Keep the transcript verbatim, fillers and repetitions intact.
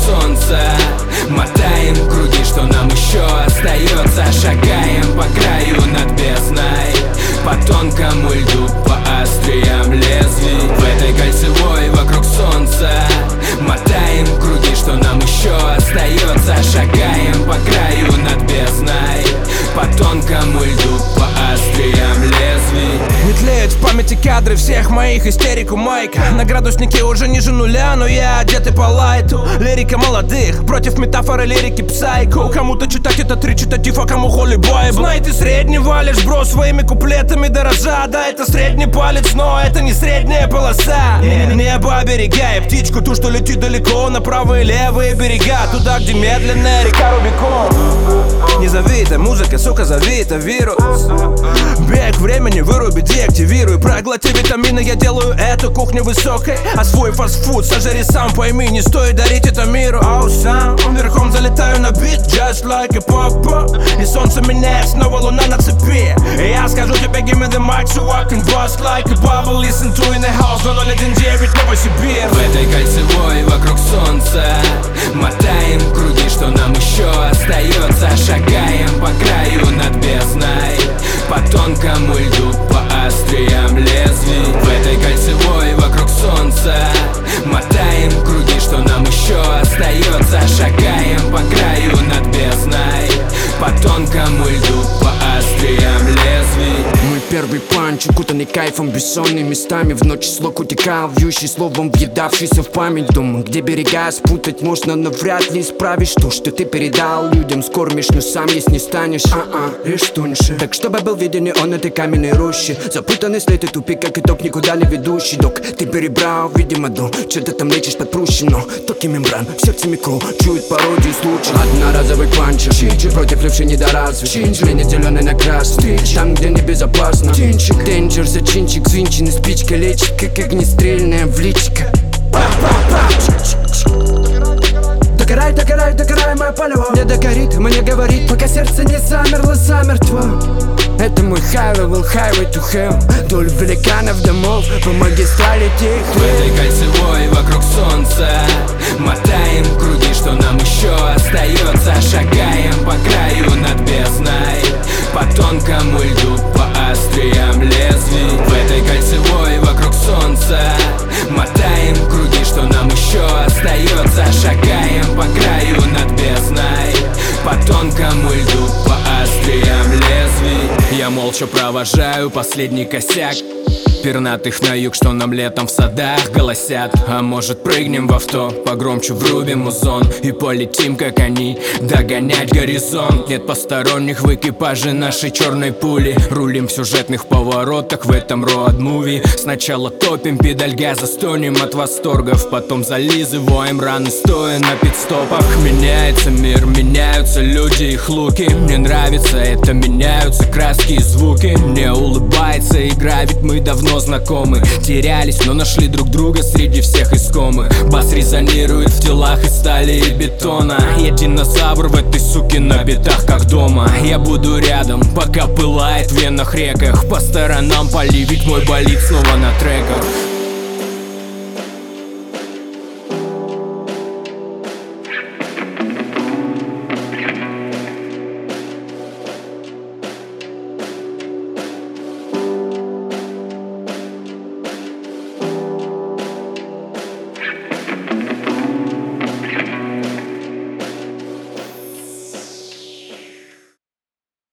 солнца. Мотаем круги, что нам еще остается. Шагаем по краю над бездной, по тонкому льду, по остриям лезвий. В этой кольцевой вокруг солнца мотаем круги, что нам еще остается. Шагаем по краю над бездной, по тонкому льду, по остриям лезвий. Не тлеют в памяти кадры всех моих истерик у майка. На градуснике уже ниже нуля, но я одетый по лайту. Лирика молодых против метафоры лирики псайко. Кому-то читать это речитатив, а кому холи байбл. Знаете, средний валишь, бро, своими куплетами дорожа. Да, это средний палец, но это не средняя полоса. Небо оберегай птичку, ту, что летит далеко, на правые и левые берега, туда, где медленная река Рубикон. Не зови это музыка, сука, зови это вирус. Бег времени выруби, деактивируй. Проглоти витамины, я делаю эту кухню высокой. А свой фастфуд сожри сам, пойми, не стоит дарить это миру. Ау, сам, верхом залетаю на бит, just like a pop-up. И солнце меняет, снова луна на цепи. И я скажу тебе, give me the mic, so I can bust like a bubble. Listen to in the house, ноль один девять, Новосибирск. В этой кольцевой вокруг солнца мотаем круги, что нам еще остается. Шагаем по краю над бездной, по тонкому льду, по остриям лезвий. В этой кольцевой вокруг солнца мотаем круги, что нам еще остается. Шагаем по краю над бездной, по тонкому льду, по остриям лезвий. Мой первый панч, укутанный кайфом, бессонными местами. В ночь слог утекал, вьющий словом, въедавшийся в память. Дома, где берега спутать можно, но вряд ли исправишь то, что ты передал людям. Скормишь, но сам есть не станешь. А-а, лишь тоньше. Так чтобы был виден не он этой каменной рощи. Запутанный след и тупик, как итог, никуда не ведущий. Док, ты перебрал, видимо, до что-то там лечишь под прущино. Токи мембран, в сердце микро, чует пародию случай. Одноразовый панчер, чинчи против левши недоразвит. Чинчи, линия зеленый на красный, там, где небезопасно. Чинчик, денджер, зачинчик, звинченный спичкой лечит, как огнестрельная в личико. Догорай, догорай, догорай, мое поле. Не догорит, мне говорит, пока сердце не замерло, замертво. Это мой highway, highway to hell. Вдоль великанов домов, по магистрали тих. В этой кольцевой вокруг солнца мотаем круги, что нам еще остается. Шагаем по краю над бездной, по тонкому льду, по остриям лезвий. В этой кольцевой вокруг солнца мотаем круги, что нам еще остается. Шагаем по краю над бездной, по тонкому льду, по остриям лезвий. Я молча провожаю последний косяк пернатых на юг, что нам летом в садах голосят. А может прыгнем в авто, погромче врубим музон и полетим, как они, догонять горизонт. Нет посторонних в экипаже нашей черной пули. Рулим в сюжетных поворотах в этом роад-муви. Сначала топим педаль газа, стонем от восторгов, потом зализываем раны, стоя на пит-стопах. Меняется мир, меняются люди, их луки. Мне нравится это, меняются краски и звуки. Мне улыбается игра, ведь мы давно знакомы. Терялись, но нашли друг друга среди всех искомых. Бас резонирует в телах из стали и бетона. Я динозавр в этой суке на битах, как дома. Я буду рядом, пока пылает в венах реках. По сторонам поливить мой болид снова на треках.